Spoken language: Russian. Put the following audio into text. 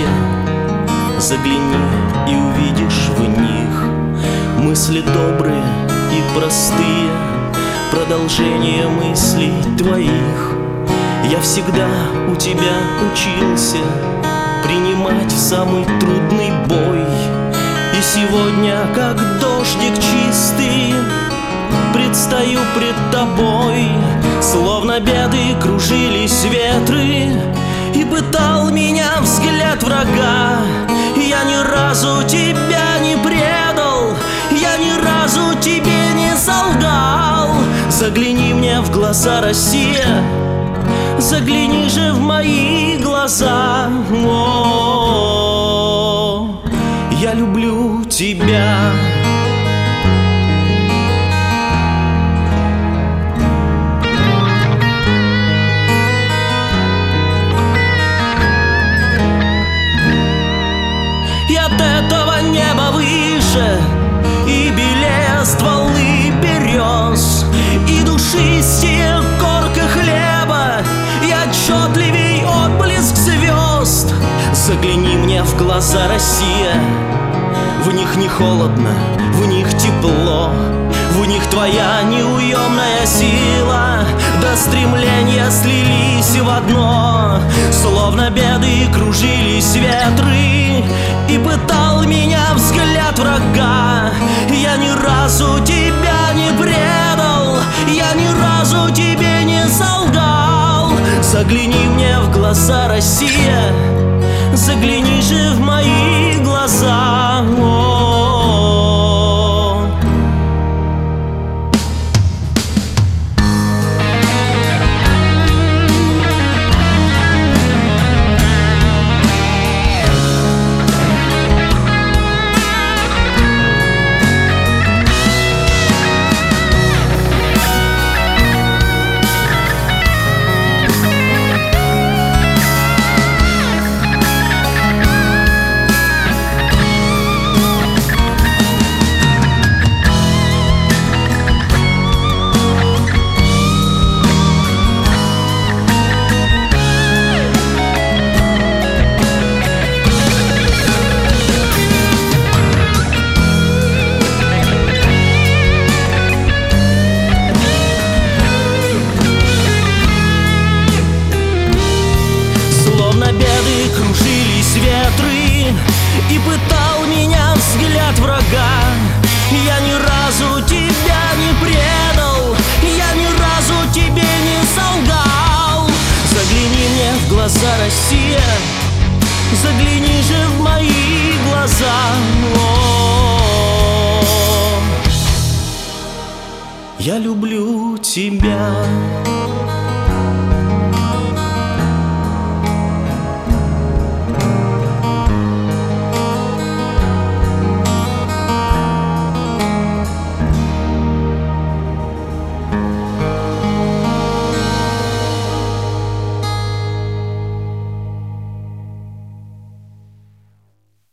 Россия. Загляни и увидишь в них мысли добрые и простые, продолжение мыслей твоих. Я всегда у тебя учился принимать самый трудный бой, и сегодня, как дождик чистый, предстаю пред тобой. Словно беды кружились ветры, и пытал меня взгляд врага. Я ни разу тебя не предал, я ни разу тебе не солгал. Загляни мне в глаза, Россия, загляни же в мои глаза. О, я люблю тебя. И от этого неба выше, и белее стволы берез, и душистее корка хлеба, и отчетливей отблеск звезд. Загляни мне в глаза, Россия, в них не холодно, в них тепло, в них твоя неуемная сила, да стремления слились в одно. Словно беды кружились ветры, и пытал меня взгляд врага. Я ни разу тебя не предал, я ни разу тебе не солгал. Загляни мне в глаза, Россия, загляни же в мои глаза. О-о-о. И пытал меня взгляд врага. Я ни разу тебя не предал, я ни разу тебе не солгал. Загляни мне в глаза, Россия, загляни же в мои глаза. О-о-о. Я люблю тебя.